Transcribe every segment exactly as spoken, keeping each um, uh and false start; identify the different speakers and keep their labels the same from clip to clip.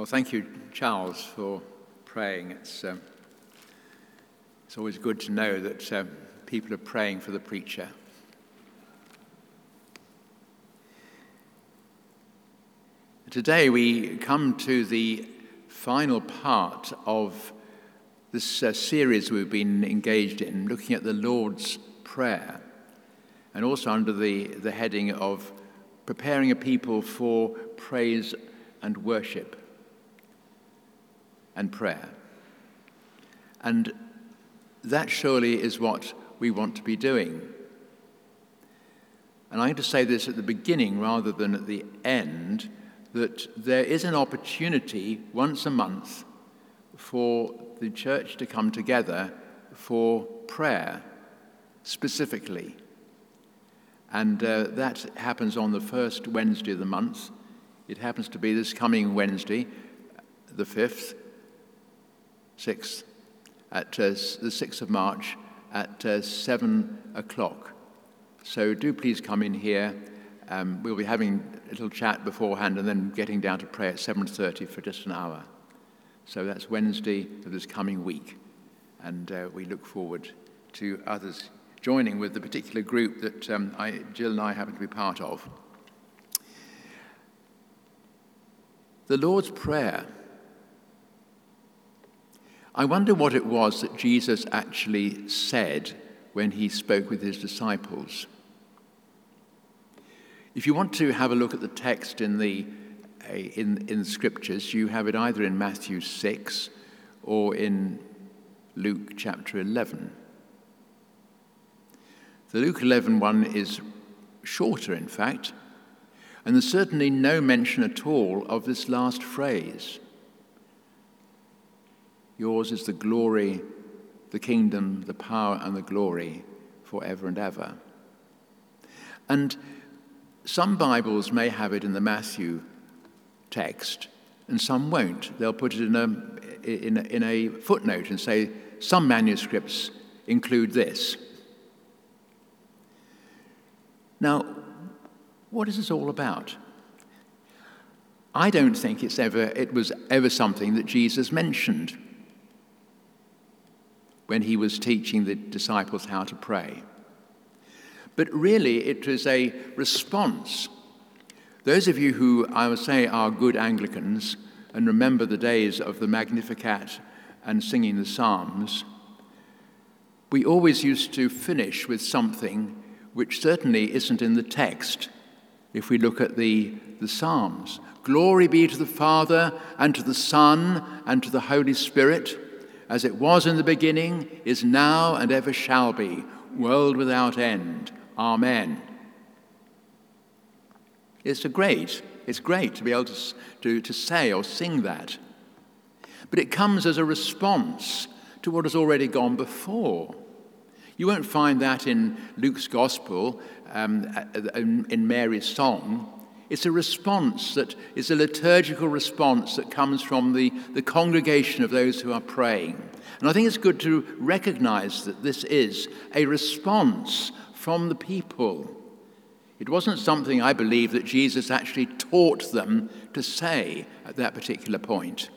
Speaker 1: Well, thank you, Charles, for praying. It's, uh, it's always good to know that uh, people are praying for the preacher. Today we come to the final part of this uh, series we've been engaged in, looking at the Lord's Prayer, and also under the, the heading of preparing a people for praise and worship and prayer. And that surely is what we want to be doing. And I'm going to say this at the beginning rather than at the end, that there is an opportunity once a month for the church to come together for prayer specifically. And uh, that happens on the first Wednesday of the month. It happens to be this coming Wednesday, the fifth, sixth, at uh, the sixth of March at uh, seven o'clock. So do please come in here. Um, we'll be having a little chat beforehand and then getting down to pray at seven thirty for just an hour. So that's Wednesday of this coming week. And uh, we look forward to others joining with the particular group that um, I, Jill and I happen to be part of. The Lord's Prayer. I wonder what it was that Jesus actually said when he spoke with his disciples. If you want to have a look at the text in the in, in the scriptures, you have it either in Matthew six or in Luke chapter eleven. The Luke eleven one is shorter, in fact, and there's certainly no mention at all of this last phrase. Yours is the glory, the kingdom, the power, and the glory forever and ever. And some Bibles may have it in the Matthew text, and some won't. They'll put it in a, in a, in a footnote and say, some manuscripts include this. Now, what is this all about? I don't think it's ever, it was ever something that Jesus mentioned when he was teaching the disciples how to pray. But really, it was a response. Those of you who, I would say, are good Anglicans and remember the days of the Magnificat and singing the Psalms, we always used to finish with something which certainly isn't in the text. If we look at the, the Psalms, glory be to the Father, and to the Son, and to the Holy Spirit, as it was in the beginning, is now, and ever shall be, world without end. Amen. It's a great, it's great to be able to, to, to say or sing that. But it comes as a response to what has already gone before. You won't find that in Luke's Gospel, um, in, in Mary's song. It's a response that is a liturgical response that comes from the, the congregation of those who are praying. And I think it's good to recognize that this is a response from the people. It wasn't something, I believe, that Jesus actually taught them to say at that particular point.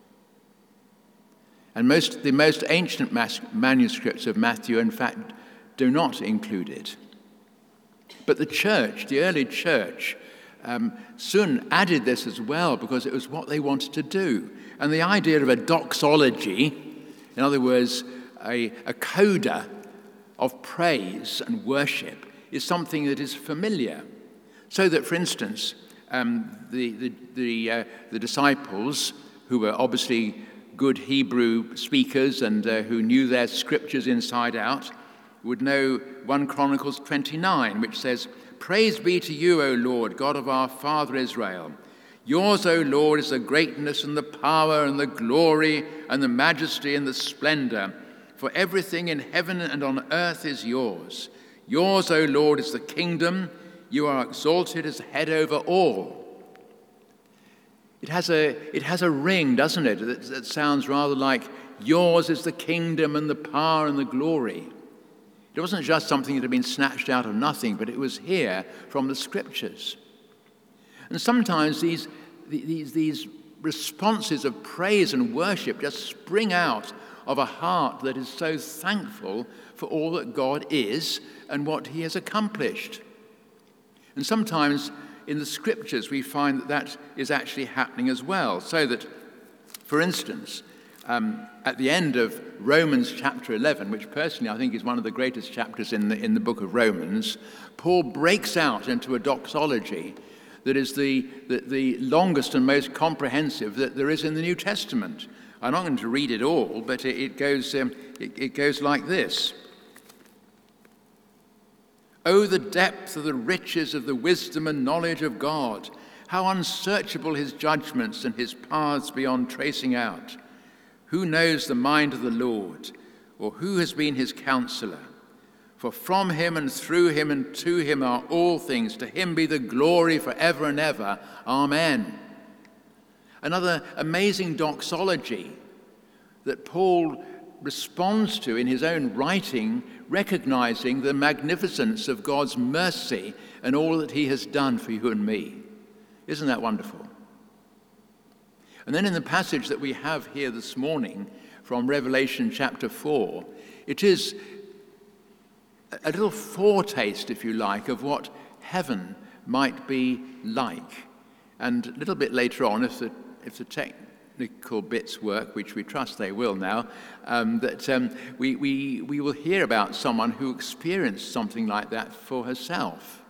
Speaker 1: And most, the most ancient mas- manuscripts of Matthew, in fact, do not include it. But the church, the early church, um, soon added this as well because it was what they wanted to do. And the idea of a doxology, in other words, a, a coda of praise and worship, is something that is familiar. So that, for instance, um, the, the, the, uh, the disciples, who were obviously good Hebrew speakers and uh, who knew their scriptures inside out, would know First Chronicles twenty-nine, which says, "Praise be to you, O Lord, God of our father Israel. Yours, O Lord, is the greatness and the power and the glory and the majesty and the splendor. For everything in heaven and on earth is yours. Yours, O Lord, is the kingdom. You are exalted as head over all." It has a, it has a ring, doesn't it, that, that sounds rather like, yours is the kingdom and the power and the glory. It wasn't just something that had been snatched out of nothing, but it was here from the scriptures. And sometimes these, these, these responses of praise and worship just spring out of a heart that is so thankful for all that God is and what he has accomplished. And sometimes in the scriptures we find that that is actually happening as well. So that, for instance, um, at the end of Romans chapter eleven, which personally I think is one of the greatest chapters in the, in the book of Romans, Paul breaks out into a doxology that is the, the, the longest and most comprehensive that there is in the New Testament. I'm not going to read it all, but it, it goes um, it, it goes like this. Oh, the depth of the riches of the wisdom and knowledge of God! How unsearchable his judgments and his paths beyond tracing out! Who knows the mind of the Lord, or who has been his counselor? For from him and through him and to him are all things. To him be the glory forever and ever. Amen. Another amazing doxology that Paul responds to in his own writing, recognizing the magnificence of God's mercy and all that he has done for you and me. Isn't that wonderful? And then in the passage that we have here this morning from Revelation chapter four, it is a little foretaste, if you like, of what heaven might be like. And a little bit later on, if the, if the technical bits work, which we trust they will now, um, that um, we, we, we will hear about someone who experienced something like that for herself.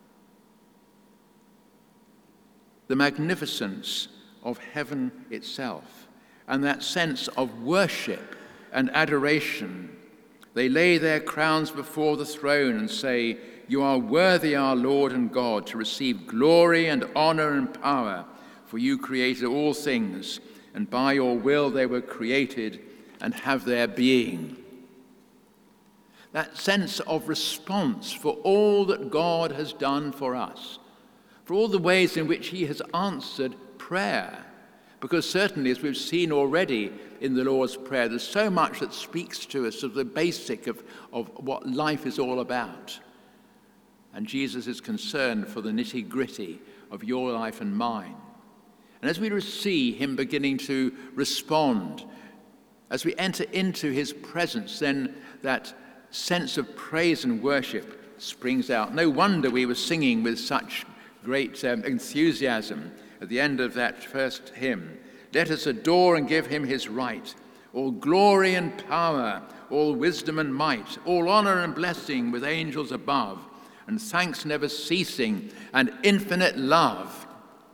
Speaker 1: The magnificence of heaven itself, and that sense of worship and adoration. They lay their crowns before the throne and say, "You are worthy, our Lord and God, to receive glory and honor and power, for you created all things, and by your will they were created and have their being." That sense of response for all that God has done for us, for all the ways in which he has answered prayer. Because certainly, as we've seen already in the Lord's Prayer, there's so much that speaks to us of the basic of, of what life is all about. And Jesus is concerned for the nitty-gritty of your life and mine. And as we see him beginning to respond, as we enter into his presence, then that sense of praise and worship springs out. No wonder we were singing with such great um, enthusiasm at the end of that first hymn. Let us adore and give him his right. All glory and power, all wisdom and might, all honor and blessing with angels above, and thanks never ceasing, and infinite love.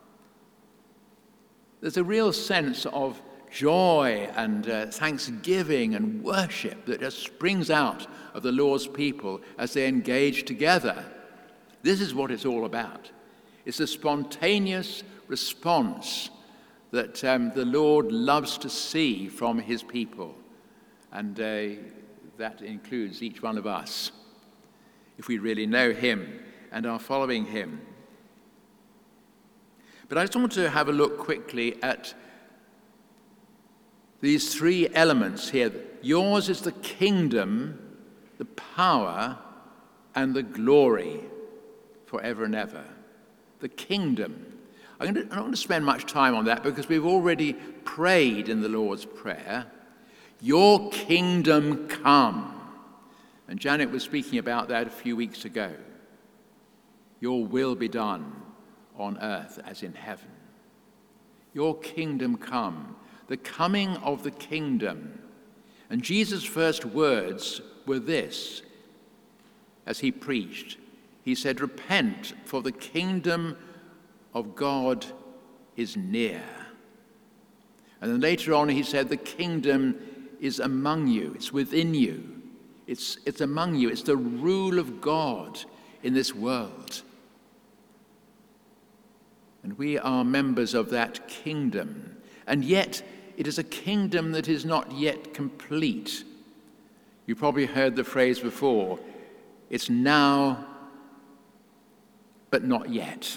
Speaker 1: There's a real sense of joy and uh, thanksgiving and worship that just springs out of the Lord's people as they engage together. This is what it's all about. It's a spontaneous response that um, the Lord loves to see from his people. And uh, that includes each one of us, if we really know him and are following him. But I just want to have a look quickly at these three elements here. Yours is the kingdom, the power, and the glory forever and ever. The kingdom. I'm not going to spend much time on that because we've already prayed in the Lord's Prayer. Your kingdom come. And Janet was speaking about that a few weeks ago. Your will be done on earth as in heaven. Your kingdom come. The coming of the kingdom. And Jesus' first words were this as he preached. He said, "Repent, for the kingdom of God is near." And then later on he said, the kingdom is among you. It's within you. It's, it's among you. It's the rule of God in this world. And we are members of that kingdom. And yet it is a kingdom that is not yet complete. You probably heard the phrase before, it's now, but not yet.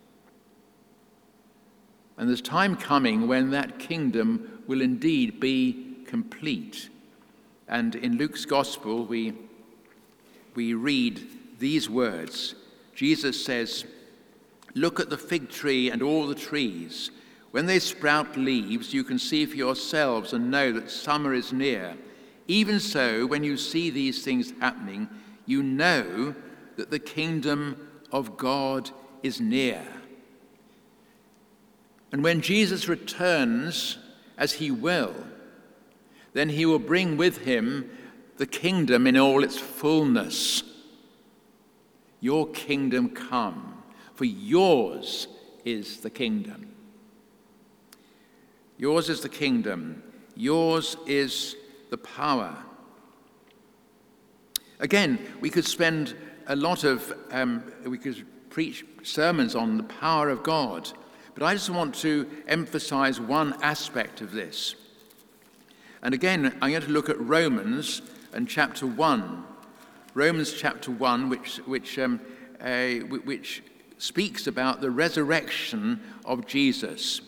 Speaker 1: And there's time coming when that kingdom will indeed be complete. And in Luke's gospel, we, we read these words. Jesus says, "Look at the fig tree and all the trees. When they sprout leaves, you can see for yourselves and know that summer is near. Even so, when you see these things happening, you know that the kingdom of God is near. And when Jesus returns, as he will, then he will bring with him the kingdom in all its fullness. Your kingdom come, for yours is the kingdom. Yours is the kingdom. Yours is the power. Again, we could spend a lot of, um, we could preach sermons on the power of God, but I just want to emphasize one aspect of this. And again, I'm going to look at Romans and chapter one. Romans chapter one, which, which, um, uh, which speaks about the resurrection of Jesus.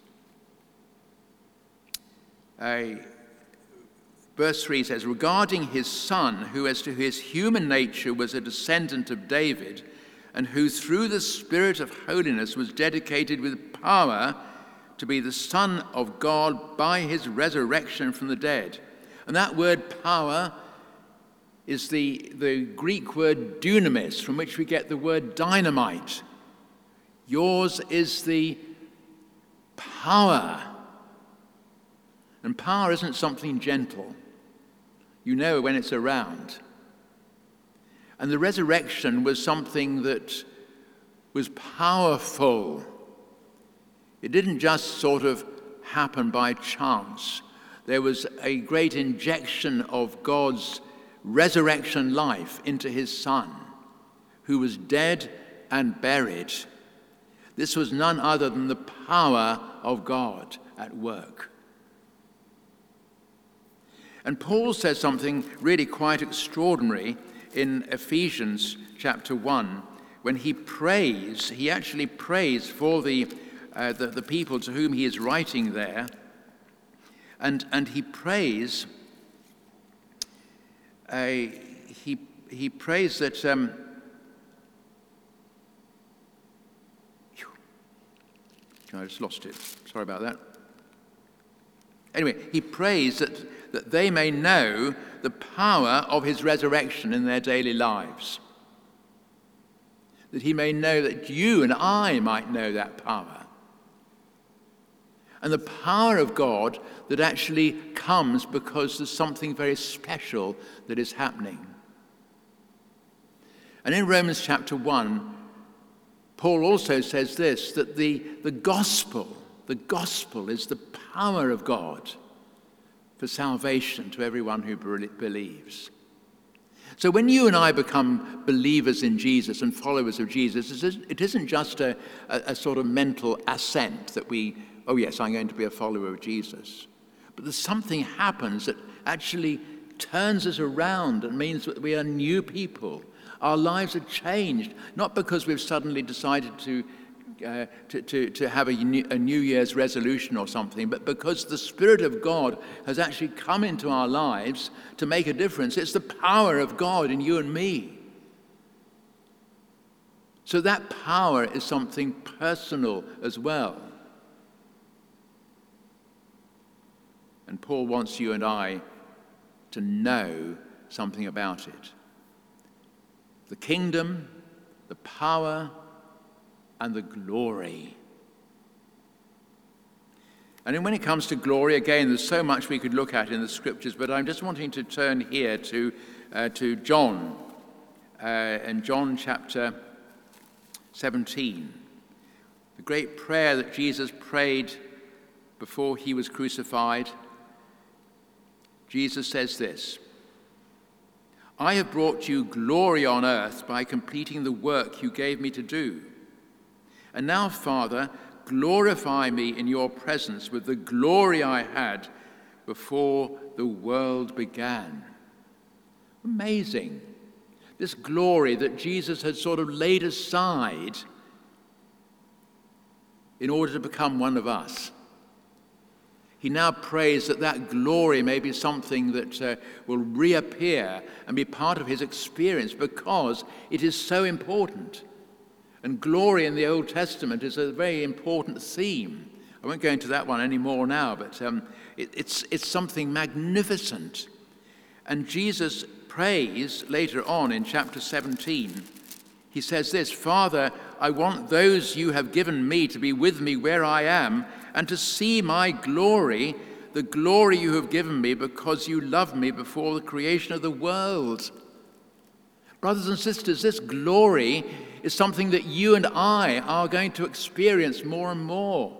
Speaker 1: Uh, verse three says, regarding his son, who as to his human nature was a descendant of David, and who through the Spirit of holiness was dedicated with power to be the Son of God by his resurrection from the dead. And that word power is the, the Greek word dunamis, from which we get the word dynamite. Yours is the power. And power isn't something gentle. You know when it's around. And the resurrection was something that was powerful. It didn't just sort of happen by chance. There was a great injection of God's resurrection life into his Son, who was dead and buried. This was none other than the power of God at work. And Paul says something really quite extraordinary in Ephesians chapter one, when he prays, he actually prays for the, uh, the, the people to whom he is writing there, and, and he prays, uh, he, he prays that, um, I just lost it, sorry about that. Anyway, he prays that, that they may know the power of his resurrection in their daily lives. That he may know that you and I might know that power. And the power of God that actually comes because there's something very special that is happening. And in Romans chapter one, Paul also says this, that the, the gospel, the gospel is the power of God for salvation to everyone who believes. So when you and I become believers in Jesus and followers of Jesus, it isn't just a, a, a sort of mental assent that we, oh yes, I'm going to be a follower of Jesus. But there's something happens that actually turns us around and means that we are new people. Our lives are changed, not because we've suddenly decided to Uh, to, to, to have a new, a New Year's resolution or something, but because the Spirit of God has actually come into our lives to make a difference. It's the power of God in you and me. So that power is something personal as well. And Paul wants you and I to know something about it. The kingdom, the power, and the glory. And then when it comes to glory, again, there's so much we could look at in the scriptures, but I'm just wanting to turn here to, uh, to John, uh, in John chapter seventeen. The great prayer that Jesus prayed before he was crucified. Jesus says this, I have brought you glory on earth by completing the work you gave me to do. And now, Father, glorify me in your presence with the glory I had before the world began. Amazing. This glory that Jesus had sort of laid aside in order to become one of us. He now prays that that glory may be something that uh, will reappear and be part of his experience because it is so important. And glory in the Old Testament is a very important theme I won't go into that one anymore now, but um, it, it's, it's something magnificent. And Jesus prays later on in chapter seventeen. He says this, "Father, I want those you have given me to be with me where I am and to see my glory, the glory you have given me because you loved me before the creation of the world." Brothers and sisters, this glory is something that you and I are going to experience more and more.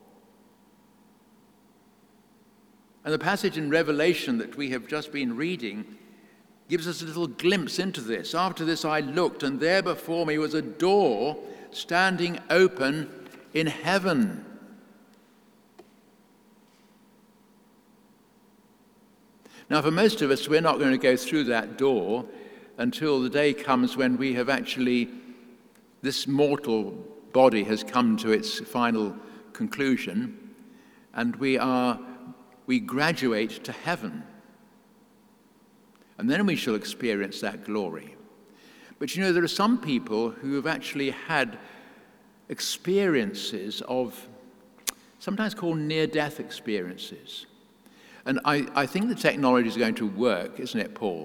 Speaker 1: And the passage in Revelation that we have just been reading gives us a little glimpse into this. "After this I looked, and there before me was a door standing open in heaven." Now, for most of us, we're not going to go through that door until the day comes when we have actually, this mortal body has come to its final conclusion, and we are, we graduate to heaven. And then we shall experience that glory. But you know, there are some people who have actually had experiences of, sometimes called near-death experiences. And I, I think the technology is going to work, isn't it, Paul?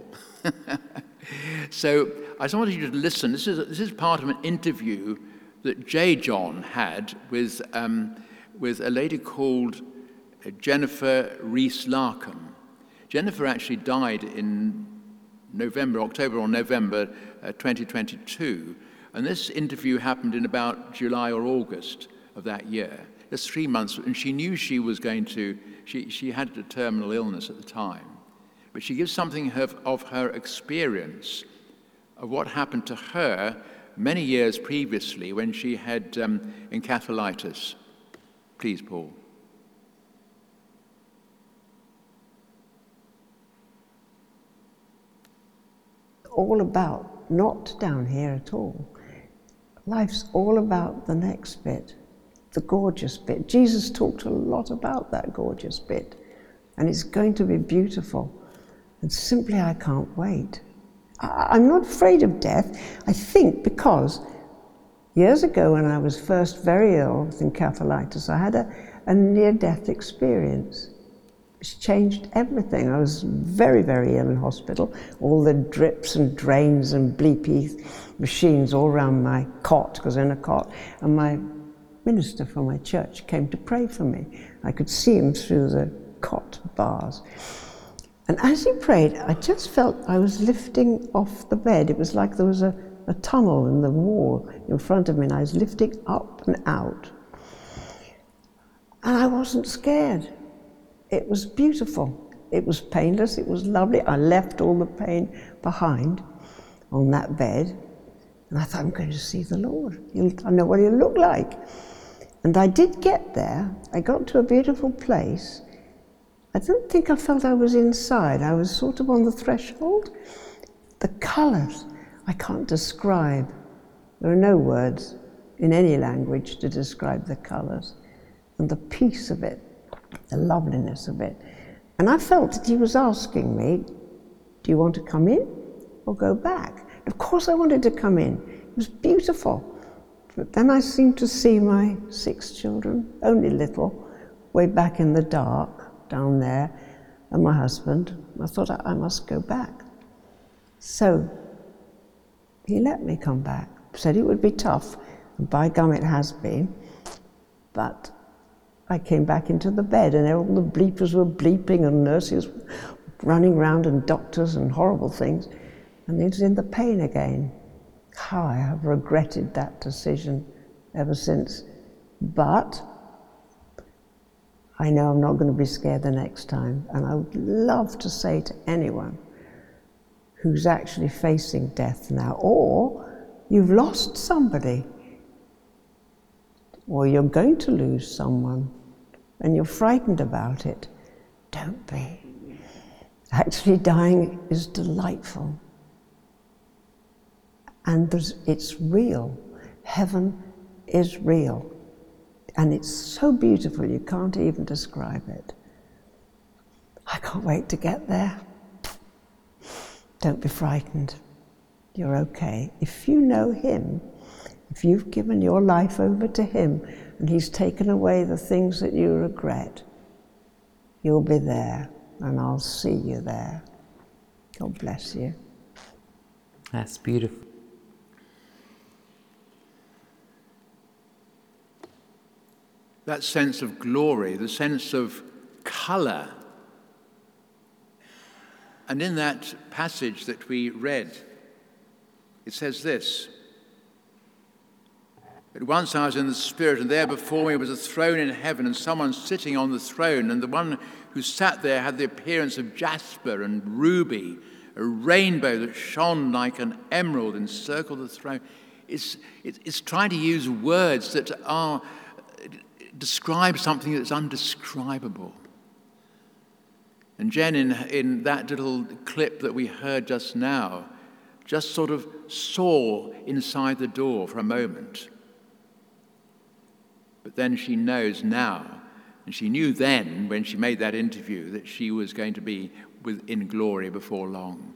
Speaker 1: So I just wanted you to listen. This is, this is part of an interview that J. John had with, um, with a lady called Jennifer Rees-Larkham. Jennifer actually died in November, October or November uh, twenty twenty-two, and this interview happened in about July or August of that year. Just three months, and she knew she was going to, she, she had a terminal illness at the time. But she gives something of, of her experience of what happened to her many years previously when she had um, encephalitis. Please, Paul.
Speaker 2: All about, not down here at all. Life's all about the next bit, the gorgeous bit. Jesus talked a lot about that gorgeous bit, and it's going to be beautiful. And simply, I can't wait. I, I'm not afraid of death, I think, because years ago when I was first very ill with encephalitis, I had a, a near-death experience. It's changed everything. I was very, very ill in hospital. All the drips and drains and bleepy machines all around my cot, because I was in a cot. And my minister from my church came to pray for me. I could see him through the cot bars. And as he prayed, I just felt I was lifting off the bed. It was like there was a, a tunnel in the wall in front of me, and I was lifting up and out. And I wasn't scared. It was beautiful. It was painless. It was lovely. I left all the pain behind on that bed. And I thought, I'm going to see the Lord. He'll, I know what he'll look like. And I did get there. I got to a beautiful place. I don't think I felt I was inside. I was sort of on the threshold. The colours, I can't describe. There are no words in any language to describe the colours. And the peace of it, the loveliness of it. And I felt that he was asking me, do you want to come in or go back? Of course I wanted to come in. It was beautiful. But then I seemed to see my six children, only little, way back in the dark, down there, and my husband. I thought I, I must go back. So he let me come back. Said it would be tough, and by gum it has been. But I came back into the bed, and all the bleepers were bleeping, and nurses running around, and doctors, and horrible things. And it was in the pain again. How I have regretted that decision ever since. But I know I'm not going to be scared the next time. And I would love to say to anyone who's actually facing death now, or you've lost somebody, or you're going to lose someone, and you're frightened about it, don't be. Actually, dying is delightful. And there's, it's real. Heaven is real. And it's so beautiful, you can't even describe it. I can't wait to get there. Don't be frightened. You're okay. If you know him, If you've given your life over to him and he's taken away the things that you regret, you'll be there and I'll see you there. God bless you.
Speaker 3: That's beautiful.
Speaker 1: That sense of glory, the sense of colour. And in that passage that we read, it says this: "At once I was in the Spirit, and there before me was a throne in heaven, and someone sitting on the throne. And the one who sat there had the appearance of jasper and ruby, a rainbow that shone like an emerald encircled the throne." It's, it, it's trying to use words that are describe something that's undescribable. And Jen, in, in that little clip that we heard just now, just sort of saw inside the door for a moment. But then she knows now, and she knew then when she made that interview, that she was going to be with, in glory before long.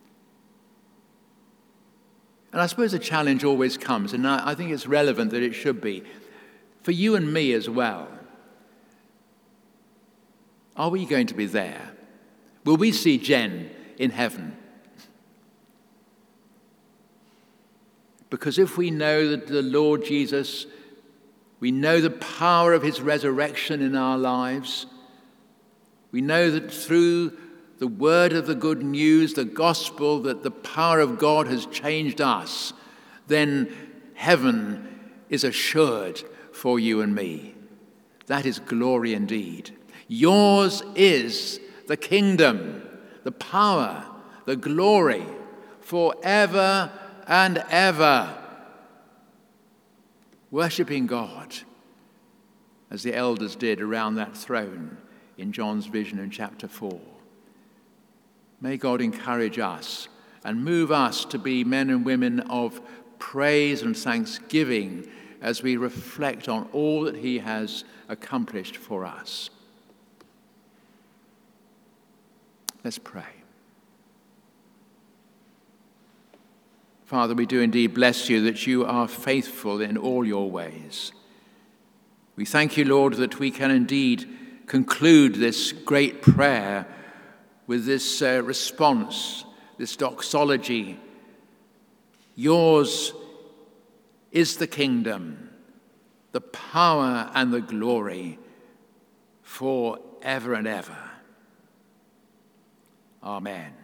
Speaker 1: And I suppose the challenge always comes, and I, I think it's relevant that it should be, for you and me as well. Are we going to be there? Will we see Jen in heaven? Because if we know that the Lord Jesus, we know the power of his resurrection in our lives, we know that through the word of the good news, the gospel, that the power of God has changed us, then heaven is assured for you and me. That is glory indeed. Yours is the kingdom, the power, the glory, forever and ever. Worshipping God, as the elders did around that throne in John's vision in chapter four. May God encourage us and move us to be men and women of praise and thanksgiving as we reflect on all that he has accomplished for us. Let's pray. Father, we do indeed bless you that you are faithful in all your ways. We thank you, Lord, that we can indeed conclude this great prayer with this uh, response, this doxology. Yours is the kingdom, the power and the glory for ever and ever. Amen.